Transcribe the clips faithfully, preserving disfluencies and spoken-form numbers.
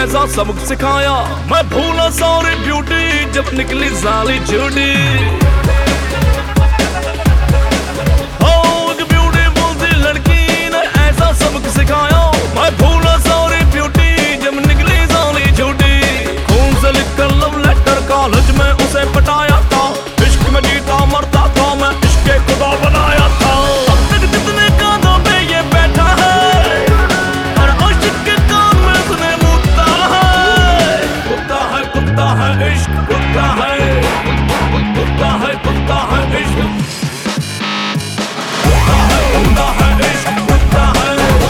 ऐसा सबक सिखाया, मैं भूला सारी ब्यूटी जब निकली जाली झूठी। सिखाया मैं भूला सारी ब्यूटी जब निकली जाली झूठी। खून से लिखकर लव लेटर कॉलेज में उसे पटाया था, इश्क में जीता मरता था मैं, इश्क के खुदा बनाया था। अब तक जितने कानों पे ये बैठा है, हर आशिक के कान में उसने मुद्दा है। कुत्ता है कुत्ता है इश्क, कुत्ता है कुत्ता है कुत्ता है इश्क, कुत्ता है कुत्ता है इश्क, कुत्ता है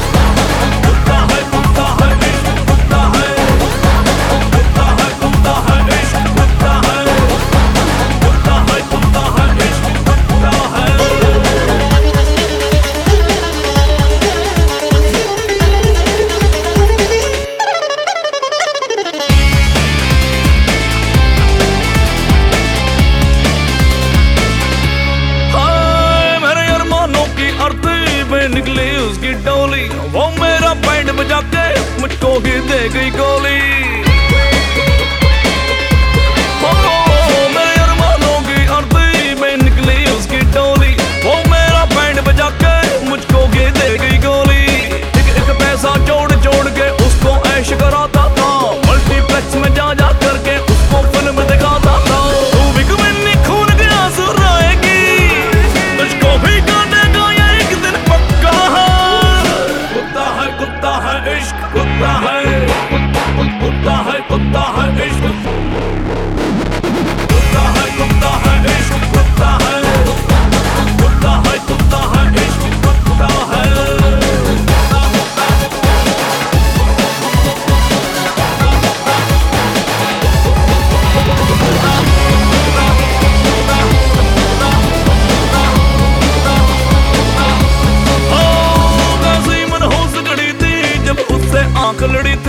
निकली उसकी डोली, वो मेरा बैंड बजा के मुझको ही दे गई गोली। हो मेरे अरमानों की अर्थी में निकली उसकी डोली, वो मेरा बैंड बजा के मुझको ही दे गई गोली। एक एक पैसा जोड़ जोड़ के उसको ऐश कराता था, मल्टीप्लेक्स में जा जा करके उसको फिल्म दिखाता था। तू भी कभी खून के आंसू रोएगी, तुझको भी गाने गाया एक दिन पक्का है। कुत्ता है कुत्ता है इश्क, कुत्ता है कुत्ता है कुत्ता है इश्क, कुत्ता है कुत्ता है इश्क, कुत्ता है कुत्ता है कुत्ता है इश्क, कुत्ता है। आंख लड़ी